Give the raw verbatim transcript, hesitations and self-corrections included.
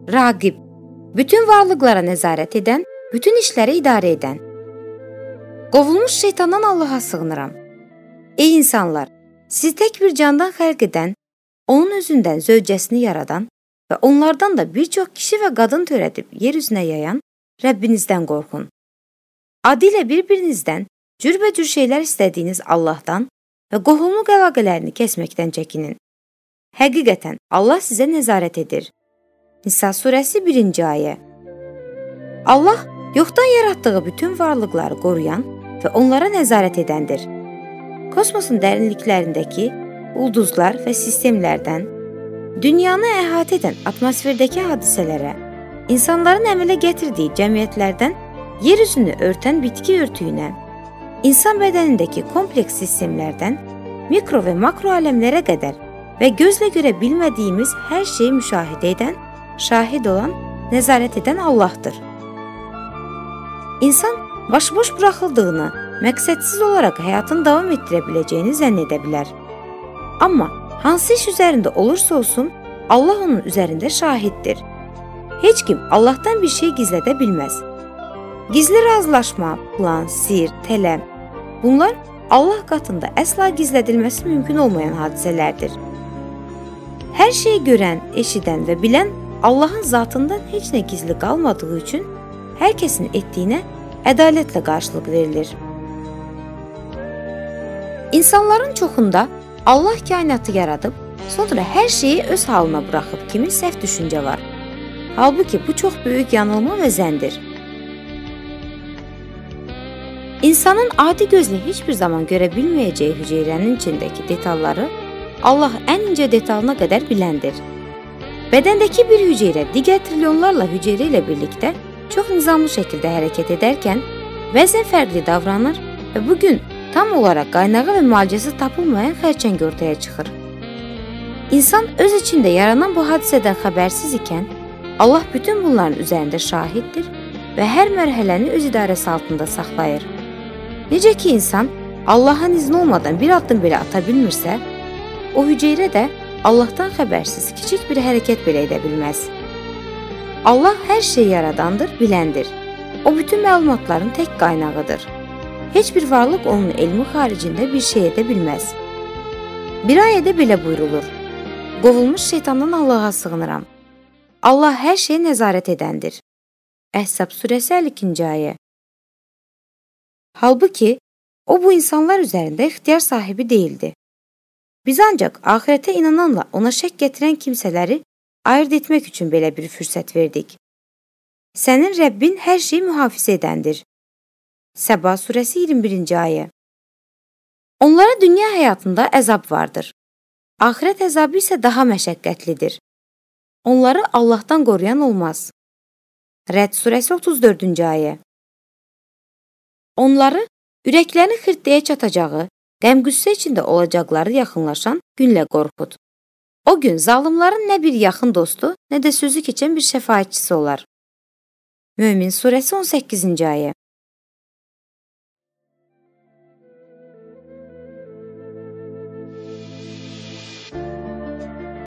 raqib, bütün varlıqlara nəzarət edən, bütün işləri idarə edən. Qovulmuş şeytandan Allaha sığınıram. Ey insanlar, siz tək bir candan xəlq edən, onun özündən zövcəsini yaradan və onlardan da bir çox kişi və qadın törədib yer üzünə yayan Rəbbinizdən qorxun. Adı ilə bir-birinizdən cürbəcür şeylər istədiyiniz Allahdan və qohumluq əlaqələrini kəsməkdən çəkinin. Həqiqətən Allah sizə nəzarət edir. Nisa surəsi birinci ayə. Allah yoxdan yaratdığı bütün varlıqları qoruyan və onlara nəzarət edəndir. Kosmosun dərinliklərindəki ulduzlar və sistemlərdən, dünyanı əhatə edən atmosferdəki hadisələrə, insanların əmələ gətirdiyi cəmiyyətlərdən yer üzünü örtən bitki örtüyünə, insan bədənindəki kompleks sistemlərdən mikro və makro aləmlərə qədər və gözlə görə bilmədiyimiz hər şeyi müşahidə edən, şahid olan, nəzarət edən Allahdır. İnsan başboş buraxıldığını, məqsədsiz olaraq həyatını davam etdirə biləcəyini zənn edə bilər. Amma hansı iş üzərində olursa olsun, Allah onun üzərində şahiddir. Heç kim Allahdan bir şey gizlədə bilməz. Gizli razılaşma, plan, sir, tələm, bunlar Allah qatında əsla gizlədilməsi mümkün olmayan hadisələrdir. Hər şeyi görən, eşidən və bilən Allahın zatından heç nə gizli qalmadığı üçün hər kəsin etdiyinə ədalətlə qarşılıq verilir. İnsanların çoxunda Allah kainatı yaradıb, sonra hər şeyi öz halına buraxıb kimi səhv düşüncə var. Halbuki bu çox böyük yanılma və zəndir. İnsanın adi gözlə heç bir zaman görə bilməyəcəyi hüceyrənin içindəki detalları Allah ən incə detalına qədər biləndir. Bədəndəki bir hüceyrə digər trilyonlarla hüceyrə ilə birlikdə çox nizamlı şəkildə hərəkət edərkən bəzən fərqli davranır və bugün tam olaraq qaynağı və müalicəsi tapılmayan xərçəng ortaya çıxır. İnsan öz içində yaranan bu hadisədən xəbərsiz ikən, Allah bütün bunların üzərində şahiddir və hər mərhələni öz idarəsi altında saxlayır. Necə ki insan Allahın izni olmadan bir addım belə ata bilmirsə, o hüceyrə də Allahdan xəbərsiz kiçik bir hərəkət belə edə bilməz. Allah hər şeyi yaradandır, biləndir. O bütün məlumatların tək qaynağıdır. Heç bir varlıq onun elmi xaricində bir şey edə bilməz. Bir ayədə belə buyrulur: Qovulmuş şeytandan Allaha sığınıram. Allah hər şeyə nəzarət edəndir. Əhzab surəsi əlli ikinci ayə. Halbuki, o bu insanlar üzərində ixtiyar sahibi deyildi. Biz ancaq axirətə inananla ona şək gətirən kimsələri ayırt etmək üçün belə bir fürsət verdik. Sənin Rəbbin hər şeyi mühafizə edəndir. Səba surəsi iyirmi birinci ayə. Onlara dünya həyatında əzab vardır. Axirət əzabı isə daha məşəqqətlidir. Onları Allahdan qoruyan olmaz. Rəd surəsi otuz dördüncü ayə. Onları ürəklərini xirtləyə çatacağı, qəm-qüssə içində olacaqları yaxınlaşan günlə qorxud. O gün zalımların nə bir yaxın dostu, nə də sözü keçən bir şəfaətçisi olar. Mömin surəsi on səkkizinci ayə.